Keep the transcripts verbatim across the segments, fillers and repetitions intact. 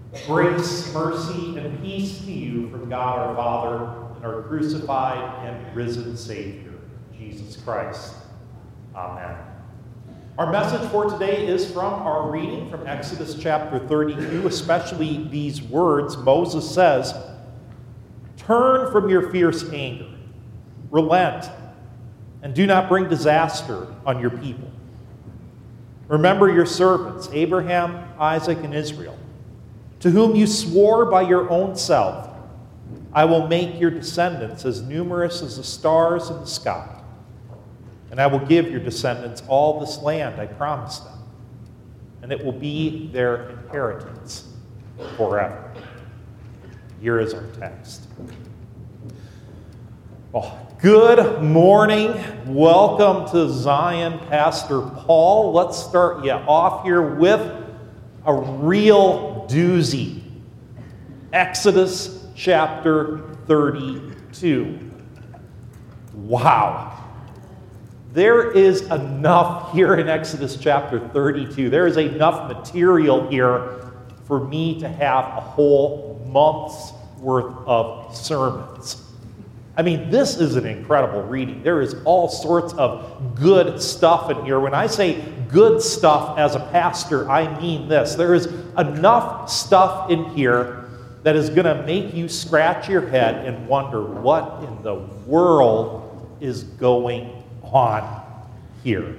Grace, mercy, and peace to you from God our Father and our crucified and risen Savior, Jesus Christ. Amen. Our message for today is from our reading from Exodus chapter thirty-two, especially these words. Moses says, "Turn from your fierce anger, relent, and do not bring disaster on your people. Remember your servants, Abraham, Isaac, and Israel, to whom you swore by your own self, I will make your descendants as numerous as the stars in the sky, and I will give your descendants all this land I promised them, and it will be their inheritance forever." Here is our text. Well, good morning. Welcome to Zion, Pastor Paul. Let's start you off here with a real doozy. Exodus chapter thirty-two. Wow. There is enough here in Exodus chapter thirty-two. There is enough material here for me to have a whole month's worth of sermons. I mean, this is an incredible reading. There is all sorts of good stuff in here. When I say good stuff as a pastor, I mean this. There is enough stuff in here that is going to make you scratch your head and wonder what in the world is going on here.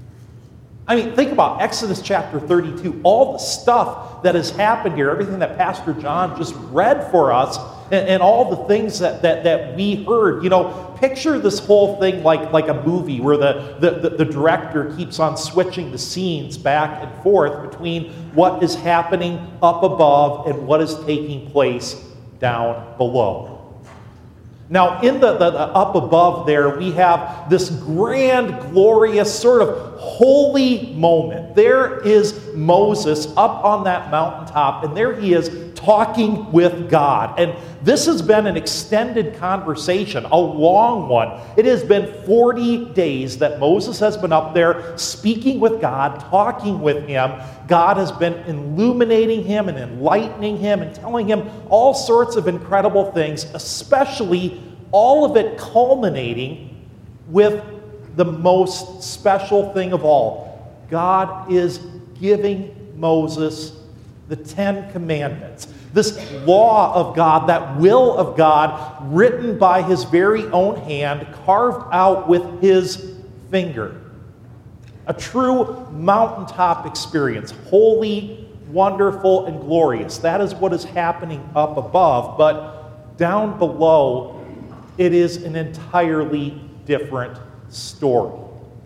I mean, think about Exodus chapter thirty-two, all the stuff that has happened here, everything that Pastor John just read for us, and, and all the things that, that, that we heard. You know, picture this whole thing like, like a movie where the, the, the, the director keeps on switching the scenes back and forth between what is happening up above and what is taking place down below. Now, in the, the, the up above there, we have this grand, glorious, sort of holy moment. There is Moses up on that mountaintop, and there he is talking with God. And this has been an extended conversation, a long one. It has been forty days that Moses has been up there speaking with God, talking with him. God has been illuminating him and enlightening him and telling him all sorts of incredible things, especially all of it culminating with the most special thing of all. God is giving Moses the Ten Commandments, this law of God, that will of God, written by his very own hand, carved out with his finger. A true mountaintop experience, holy, wonderful, and glorious. That is what is happening up above, but down below, it is an entirely different story.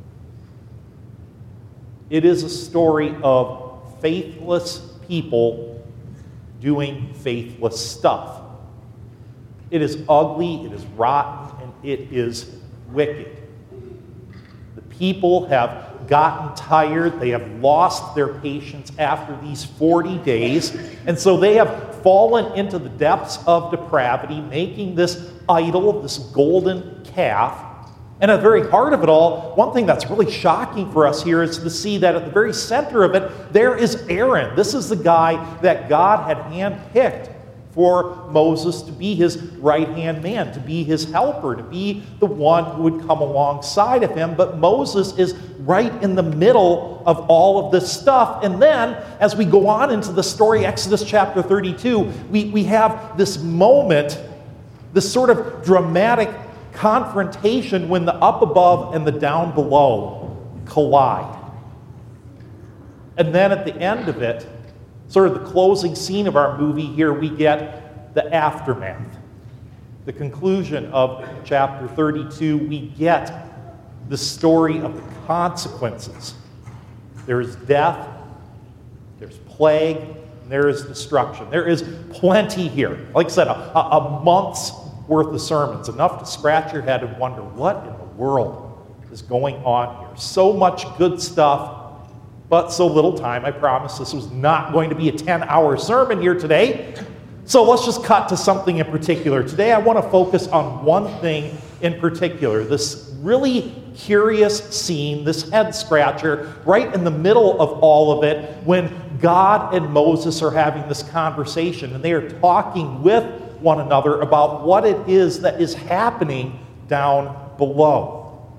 It is a story of faithless people doing faithless stuff. It is ugly, it is rotten, and it is wicked. The people have gotten tired, they have lost their patience after these forty days, and so they have fallen into the depths of depravity, making this idol, this golden calf. And at the very heart of it all, one thing that's really shocking for us here is to see that at the very center of it, there is Aaron. This is the guy that God had handpicked for Moses to be his right-hand man, to be his helper, to be the one who would come alongside of him. But Moses is right in the middle of all of this stuff. And then, as we go on into the story, Exodus chapter thirty-two, we, we have this moment, this sort of dramatic confrontation when the up above and the down below collide. And then at the end of it, sort of the closing scene of our movie here, we get the aftermath. The conclusion of chapter thirty-two, we get the story of the consequences. There is death, there's plague, and there is destruction. There is plenty here. Like I said, a, a month's worth of sermons, enough to scratch your head and wonder what in the world is going on here. So much good stuff, but so little time. I promise this was not going to be a ten-hour sermon here today. So let's just cut to something in particular. Today I want to focus on one thing in particular, this really curious scene, this head scratcher, right in the middle of all of it, when God and Moses are having this conversation, and they are talking with one another about what it is that is happening down below.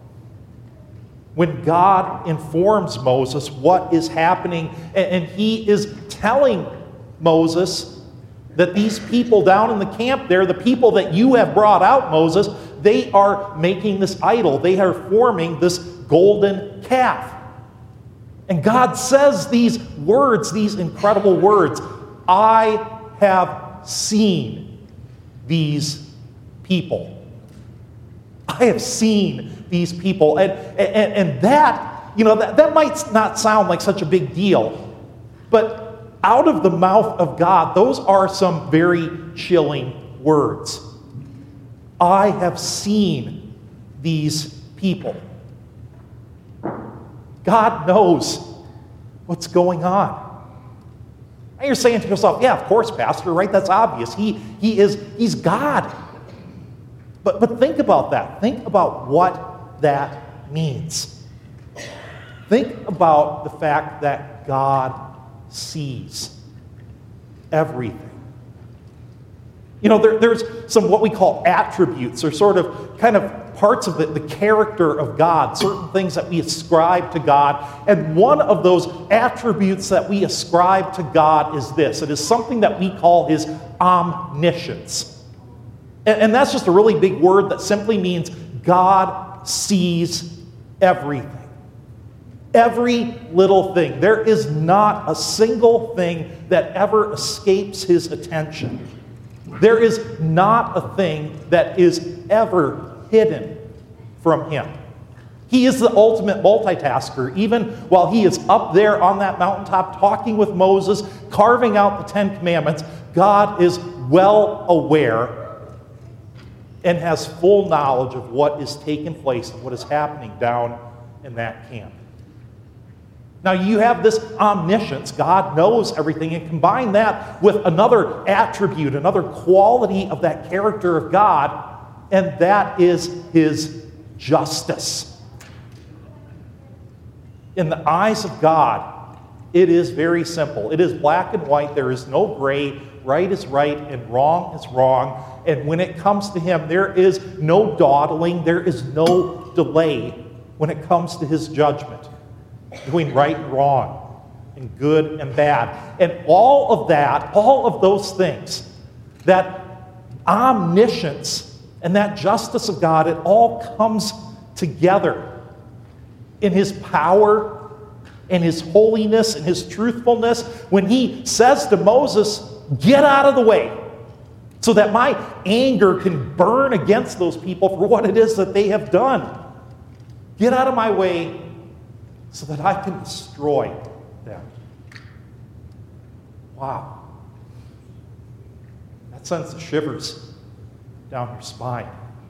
When God informs Moses what is happening, and he is telling Moses that these people down in the camp there, the people that you have brought out, Moses, they are making this idol. They are forming this golden calf. And God says these words, these incredible words, I have seen these people. I have seen these people. And, and, and that, you know, that, that might not sound like such a big deal, but out of the mouth of God, those are some very chilling words. I have seen these people. God knows what's going on. And you're saying to yourself, yeah, of course, Pastor, right? That's obvious. He, he is, he's God. But, but think about that. Think about what that means. Think about the fact that God sees everything. You know, there, there's some what we call attributes, or sort of kind of parts of the, the character of God, certain things that we ascribe to God. And one of those attributes that we ascribe to God is this. It is something that we call his omniscience. And, and that's just a really big word that simply means God sees everything. Every little thing. There is not a single thing that ever escapes his attention. There is not a thing that is ever hidden from him. He is the ultimate multitasker. Even while he is up there on that mountaintop talking with Moses, carving out the Ten Commandments, God is well aware and has full knowledge of what is taking place and what is happening down in that camp. Now you have this omniscience. God knows everything, and combine that with another attribute, another quality of that character of God, and that is his justice. In the eyes of God, it is very simple. It is black and white. There is no gray. Right is right and wrong is wrong. And when it comes to him, there is no dawdling. There is no delay when it comes to his judgment between right and wrong and good and bad. And all of that, all of those things, that omniscience and that justice of God, it all comes together in his power and his holiness and his truthfulness when he says to Moses, get out of the way so that my anger can burn against those people for what it is that they have done. Get out of my way so that I can destroy them. Wow. That sends the shivers down your spine.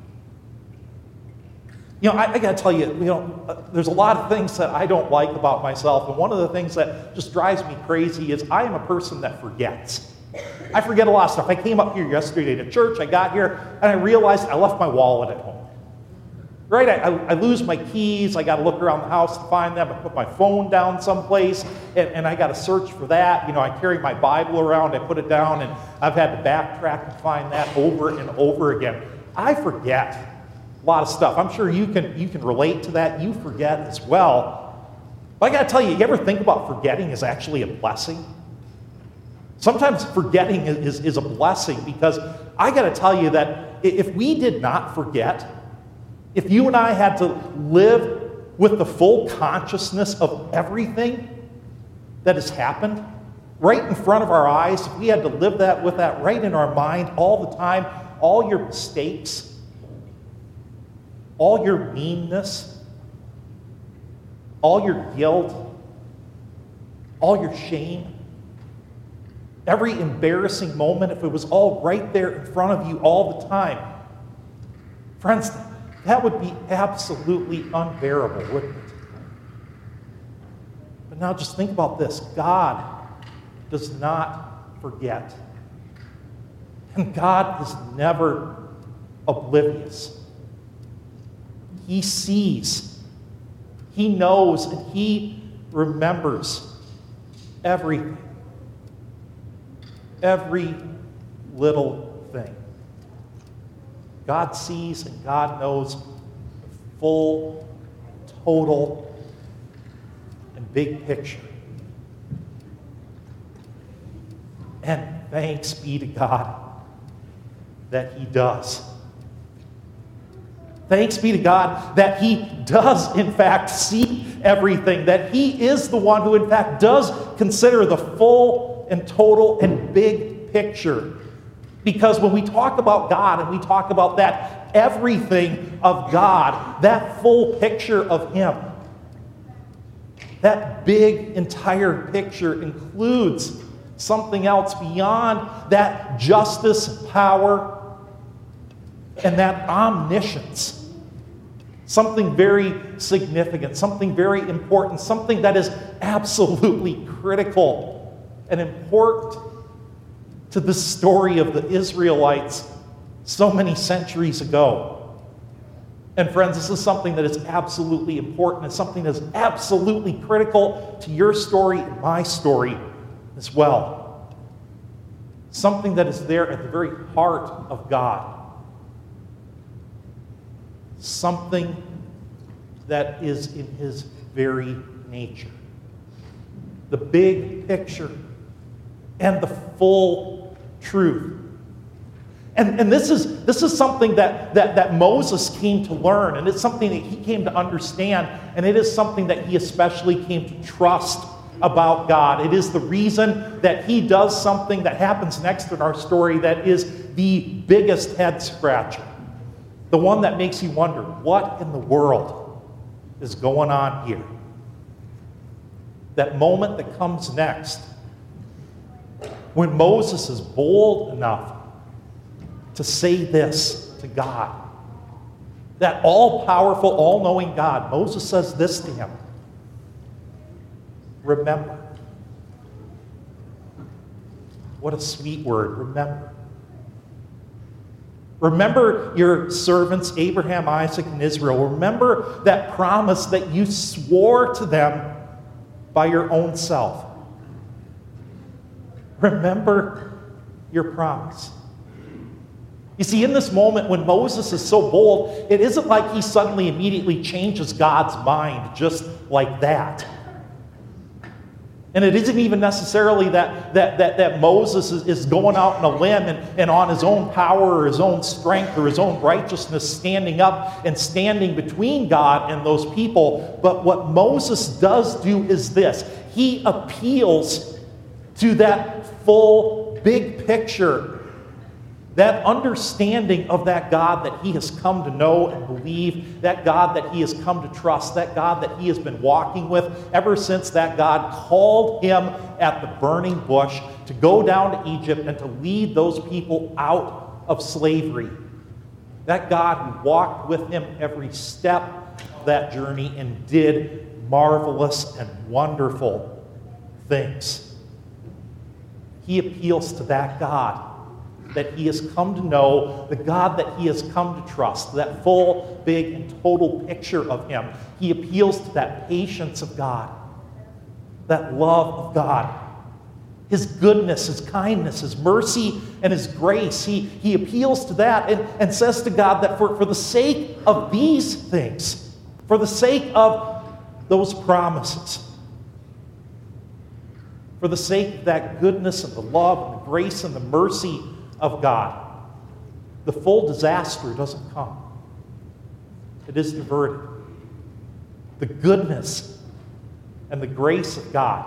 You know, I, I got to tell you, you know, uh, there's a lot of things that I don't like about myself, and one of the things that just drives me crazy is I am a person that forgets. I forget a lot of stuff. I came up here yesterday to church, I got here, and I realized I left my wallet at home. Right? I, I, I lose my keys, I got to look around the house to find them, I put my phone down someplace, and, and I got to search for that. You know, I carry my Bible around, I put it down, and I've had to backtrack to find that over and over again. I forget a lot of stuff. I'm sure you can, you can relate to that. You forget as well. But I got to tell you, you ever think about forgetting is actually a blessing? Sometimes forgetting is, is, is a blessing, because I got to tell you that if we did not forget, if you and I had to live with the full consciousness of everything that has happened right in front of our eyes, if we had to live that with that right in our mind all the time, all your mistakes, all your meanness, all your guilt, all your shame, every embarrassing moment, if it was all right there in front of you all the time, friends, that would be absolutely unbearable, wouldn't it? But now just think about this. God does not forget. And God is never oblivious. He sees, he knows, and he remembers everything. Every little thing. God sees and God knows the full, total, and big picture. And thanks be to God that He does. Thanks be to God that He does, in fact, see everything, that He is the one who, in fact, does consider the full and total and big picture. Because when we talk about God and we talk about that everything of God, that full picture of Him, that big entire picture includes something else beyond that justice, power, and that omniscience. Something very significant, something very important, something that is absolutely critical and important to the story of the Israelites so many centuries ago. And friends, this is something that is absolutely important. It's something that is absolutely critical to your story and my story as well. Something that is there at the very heart of God. Something that is in His very nature. The big picture and the full truth. And, and this is this is something that, that, that Moses came to learn, and it's something that he came to understand, and it is something that he especially came to trust about God. It is the reason that he does something that happens next in our story that is the biggest head scratcher. The one that makes you wonder, what in the world is going on here? That moment that comes next, when Moses is bold enough to say this to God. That all-powerful, all-knowing God, Moses says this to him. Remember. What a sweet word, remember. Remember your servants, Abraham, Isaac, and Israel. Remember that promise that you swore to them by your own self. Remember your promise. You see, in this moment when Moses is so bold, it isn't like he suddenly immediately changes God's mind just like that. And it isn't even necessarily that, that, that, that Moses is, is going out on a limb and, and on his own power or his own strength or his own righteousness standing up and standing between God and those people. But what Moses does do is this. He appeals to that full, big picture, that understanding of that God that he has come to know and believe, that God that he has come to trust, that God that he has been walking with ever since that God called him at the burning bush to go down to Egypt and to lead those people out of slavery. That God who walked with him every step of that journey and did marvelous and wonderful things. He appeals to that God that he has come to know, the God that he has come to trust, that full, big, and total picture of him. He appeals to that patience of God, that love of God, his goodness, his kindness, his mercy, and his grace. He, he appeals to that and, and says to God that for, for the sake of these things, for the sake of those promises, for the sake of that goodness and the love and the grace and the mercy of God, the full disaster doesn't come. It is diverted. The goodness and the grace of God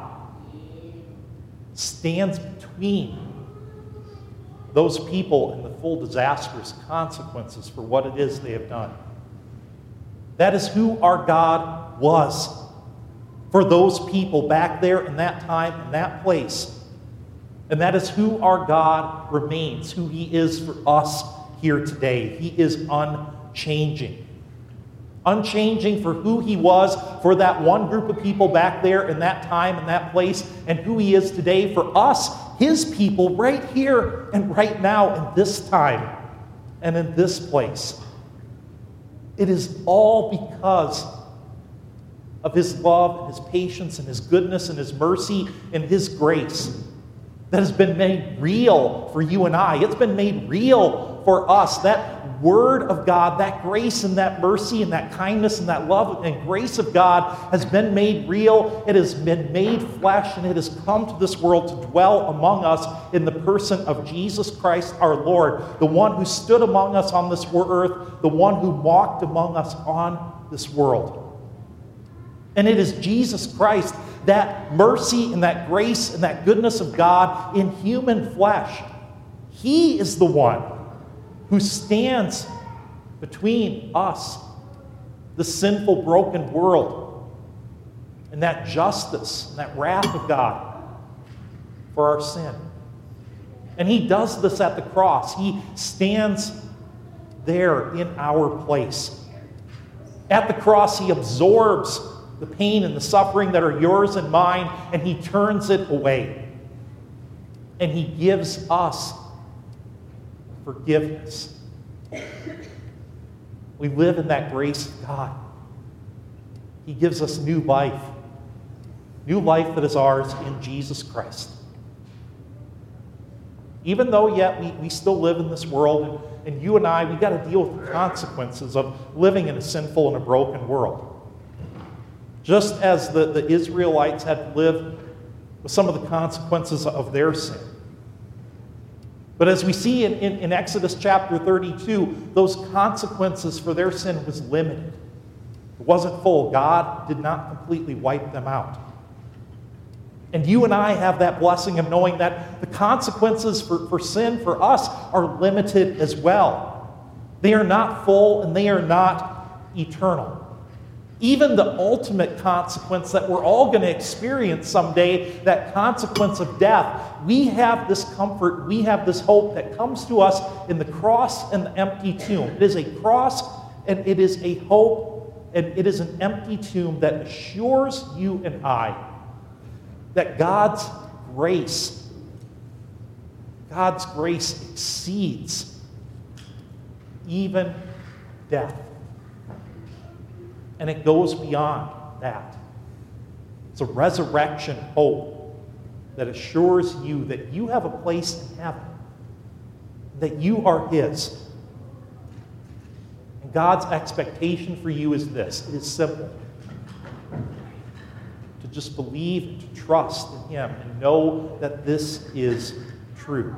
stands between those people and the full disastrous consequences for what it is they have done. That is who our God was for those people back there in that time and that place. And that is who our God remains, who he is for us here today. He is unchanging. Unchanging for who he was for that one group of people back there in that time and that place, and who he is today for us, his people, right here and right now in this time and in this place. It is all because of his love, and his patience, and his goodness, and his mercy, and his grace that has been made real for you and I. It's been made real for us. That Word of God, that grace and that mercy and that kindness and that love and grace of God has been made real. It has been made flesh, and it has come to this world to dwell among us in the person of Jesus Christ our Lord, the one who stood among us on this earth, the one who walked among us on this world. And it is Jesus Christ, that mercy and that grace and that goodness of God in human flesh. He is the one who stands between us, the sinful, broken world, and that justice and that wrath of God for our sin. And he does this at the cross. He stands there in our place. At the cross, he absorbs the pain and the suffering that are yours and mine, and he turns it away. And he gives us forgiveness. We live in that grace of God. He gives us new life. New life that is ours in Jesus Christ. Even though yet we, we still live in this world, and, and you and I, we've got to deal with the consequences of living in a sinful and a broken world. Just as the, the Israelites had to live with some of the consequences of their sin. But as we see in, in, in Exodus chapter thirty-two, those consequences for their sin was limited. It wasn't full. God did not completely wipe them out. And you and I have that blessing of knowing that the consequences for, for sin for us are limited as well. They are not full and they are not eternal. Even the ultimate consequence that we're all going to experience someday, that consequence of death, we have this comfort, we have this hope that comes to us in the cross and the empty tomb. It is a cross and it is a hope and it is an empty tomb that assures you and I that God's grace, God's grace exceeds even death. And it goes beyond that. It's a resurrection hope that assures you that you have a place in heaven, that you are his. And God's expectation for you is this. It is simple. To just believe and to trust in him and know that this is true.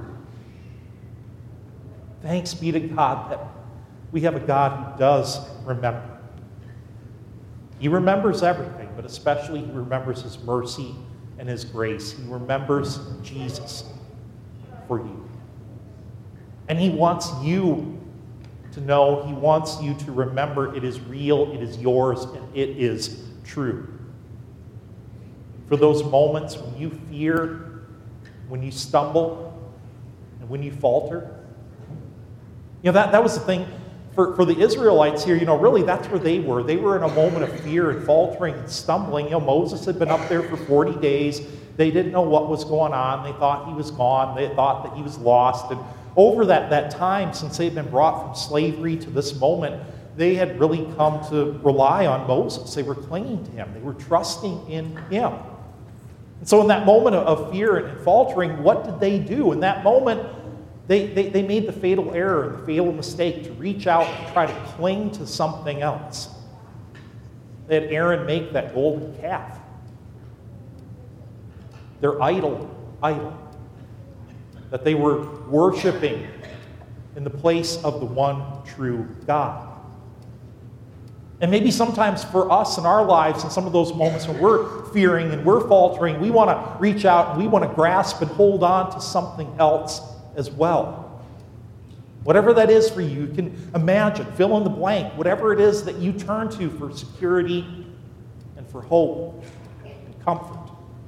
Thanks be to God that we have a God who does remember. He remembers everything, but especially he remembers his mercy and his grace. He remembers Jesus for you. And he wants you to know, he wants you to remember it is real, it is yours, and it is true. For those moments when you fear, when you stumble, and when you falter. You know, that, that was the thing. For, for the Israelites here, you know, really that's where they were. They were in a moment of fear and faltering and stumbling. You know, Moses had been up there for forty days. They didn't know what was going on. They thought he was gone. They thought that he was lost. And over that, that time, since they'd been brought from slavery to this moment, they had really come to rely on Moses. They were clinging to him. They were trusting in him. And so in that moment of, of fear and faltering, what did they do? In that moment, They, they, they made the fatal error, the fatal mistake to reach out and try to cling to something else. They had Aaron make that golden calf. Their idol, idol, that they were worshiping in the place of the one true God. And maybe sometimes for us in our lives, in some of those moments when we're fearing and we're faltering, we want to reach out and we want to grasp and hold on to something else as well. Whatever that is for you, you can imagine, fill in the blank, whatever it is that you turn to for security and for hope and comfort.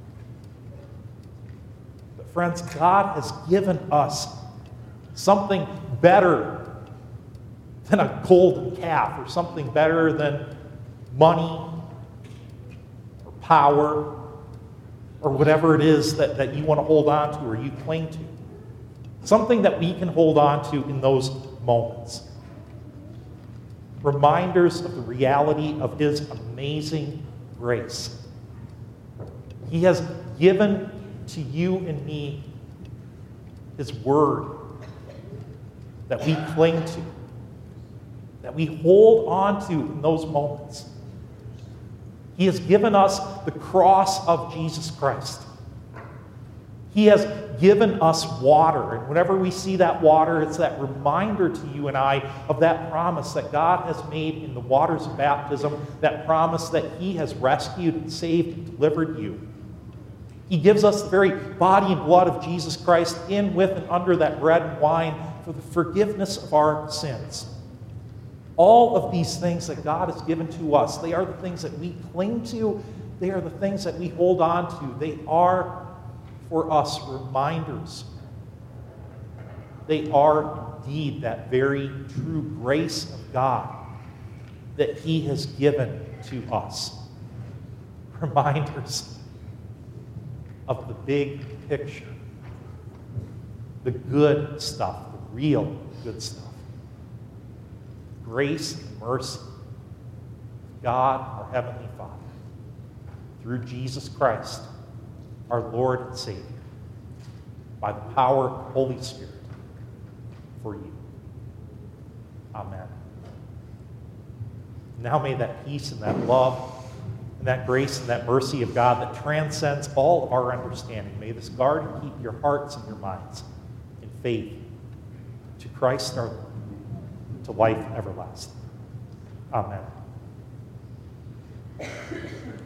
But friends, God has given us something better than a golden calf, or something better than money or power or whatever it is that, that you want to hold on to or you cling to. Something that we can hold on to in those moments. Reminders of the reality of his amazing grace. He has given to you and me His word that we cling to, that we hold on to in those moments. He has given us the cross of Jesus Christ. He has given us water. And whenever we see that water, it's that reminder to you and I of that promise that God has made in the waters of baptism, that promise that He has rescued and saved and delivered you. He gives us the very body and blood of Jesus Christ in, with, and under that bread and wine for the forgiveness of our sins. All of these things that God has given to us, they are the things that we cling to. They are the things that we hold on to. They are, for us, reminders. They are indeed that very true grace of God that He has given to us. Reminders of the big picture, the good stuff, the real good stuff. Grace and mercy, God, our Heavenly Father, through Jesus Christ, our Lord and Savior, by the power of the Holy Spirit, for you. Amen. Now may that peace and that love and that grace and that mercy of God that transcends all of our understanding, may this guard and keep your hearts and your minds in faith to Christ our Lord, to life everlasting. Amen.